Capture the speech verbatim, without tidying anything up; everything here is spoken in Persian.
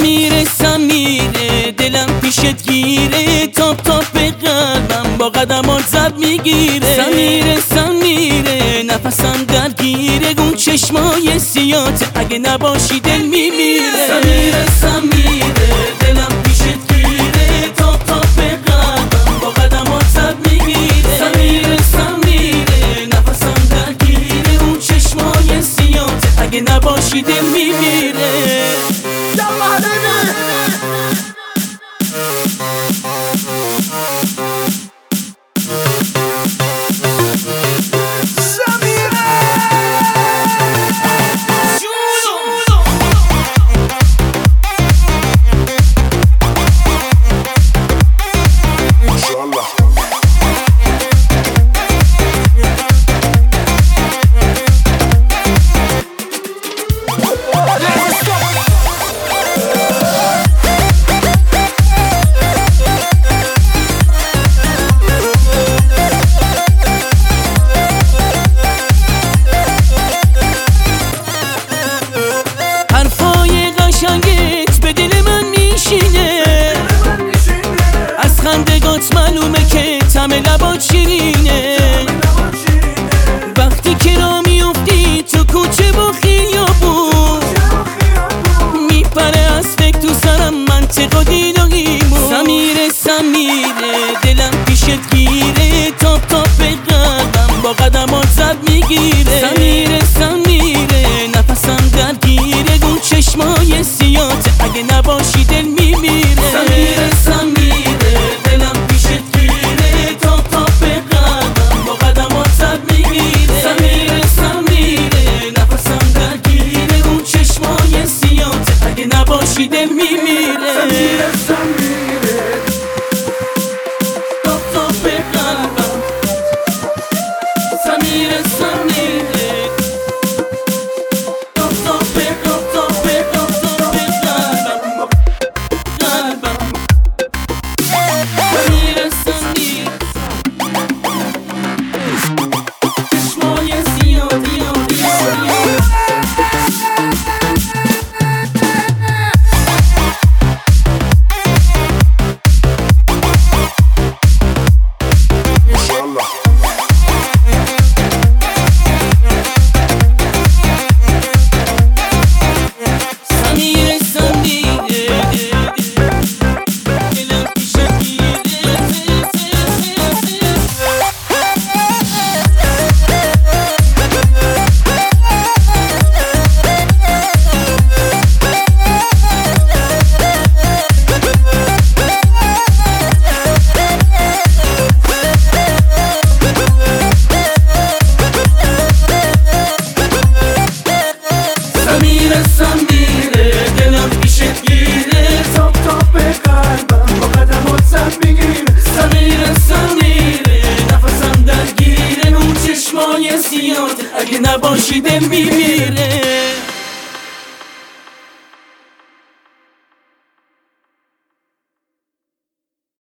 سمیره سمیره دلم پیشت گیره، تاپ تاپ قلبم با قدمات زد میگیره. سمیره سمیره نفسم درگیره، اون چشمای سیاته اگه نباشی دل میمیره. سمیره سمیره دلم پیشت گیره، تاپ تاپ قلبم با قدمات زد میگیره. سمیره سمیره نفسم درگیره، اون چشمای سیاته اگه نباشی دل میمیره. به دل من میشینه، از خندگات معلومه که طعم لبات شیرینه. وقتی که را میفتی تو کوچه و خیابون، میپره از فکر تو سرم منطق و دین و ایمون. سمیره سمیره دلم پیشت گیره، تاپ تاپ قلبم با قدمات زد میگیره. سمیره سمیره نفسم درگیره، اون چشمای سیاته اگه نباشی دل میمیره. سمیره سمیره دلم پیشت گیره، تاپ تاپ قلبم با قدمات زد میگیره. سمیره سمیره نفسم درگیره، اون چشمای سیاته اگه نباشی دل میمیره. سمیره سمیره تاپ تاپ قلبم، سمیره سمیره تاپ تاپ تاپ تاپ تاپ تاپ قلبم قلبم. سمیره سمیره چشمای سیاتی سمیره سمیره دلم پیشت گیره، تاپ تاپ قلبم با قدمات زد میگیره. سمیره سمیره نفسم درگیره، اون چشمای سیاته اگه نباشی دل میمیره.